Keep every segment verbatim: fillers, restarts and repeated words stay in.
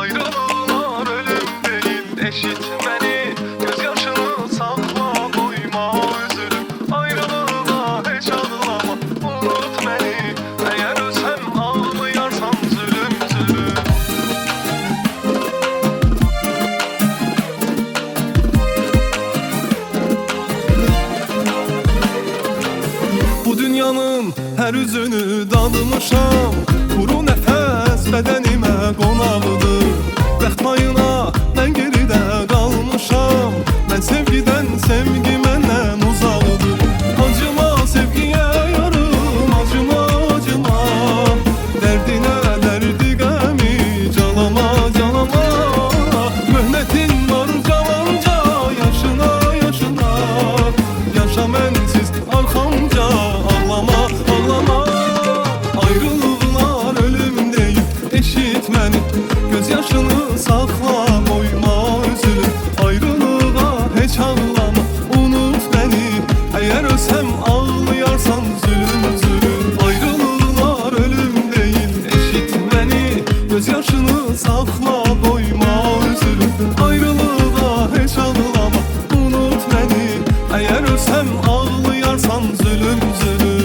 Ayrılıklar ölüm değil, eşit beni. Gözyaşını sakla, koyma üzülüm. Ayrılığa hiç ağlama, unut beni. Eğer ölsem ağlayarsan zulüm zulüm. Bu dünyanın her üzünü dadmışam. Kuru nefes bedenime qonaqdır. Bəxt payına mən geridə qalmışam. Mən sevgidən, sevgi məndən uzaqdır. Acıma sevgiyə yarım, acıma, acıma. Dərdinə dərdi qəmi, calama, calama. Möhnətin var cavanca, yaşına, yaşına. Yaşa mənsiz arxamca, ağlama, ağlama. Ayrılıqlar ölüm deyil, eşit məni. Göz yaşını sakla, koyma üzülüm. Ayrılığa hiç ağlama, unut beni. Eğer ölsem ağlayarsan zulüm zulüm. Ayrılıklar ölüm değil, eşit beni. Göz yaşını sakla, koyma üzülüm. Ayrılığa hiç ağlama, unut beni. Eğer ölsem ağlayarsan zulüm zulüm.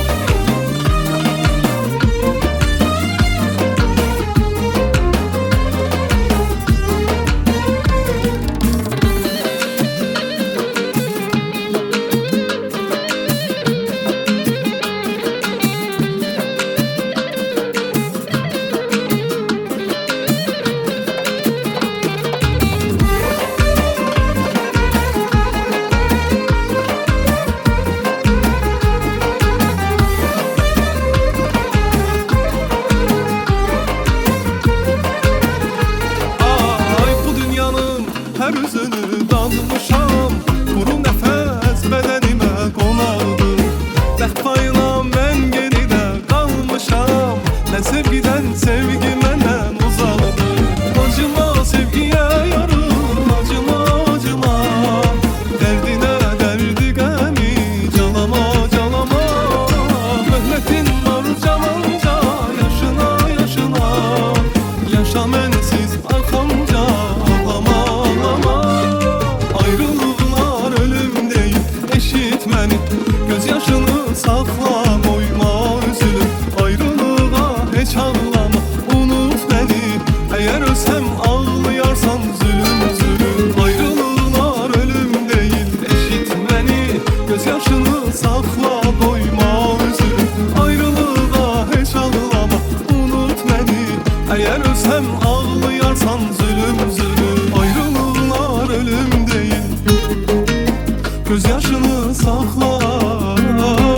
Her üzünü dalmışam. Kuru nefes bedenime qonaqdır. Bəxt payına mən geridə qalmışam. Mən sevgidən, sevgi məndən uzaqdır. Acıma sevgiyə yarım, acıma, acıma. Dərdinə dərdi qəmi, calama, calama. Möhnətin var cavanca, yaşına, yaşına. Yaşa mənsiz arxamca, ağlama. Ayrılıklar ölüm değil, eşit məni. Göz yaşını sakla, koyma üzülüm. Ayrılığa hiç ağlama, unut beni. Eğer ölsem ağlayarsan zulüm zulüm. Ayrılıklar ölüm değil, eşit beni. Göz yaşını sakla, koyma üzülüm. Ayrılığa hiç ağlama, unut beni. Eğer ölsem ağlayarsan zulüm zulüm. Ayrılıklar ölüm değil, göz yaşını sakla.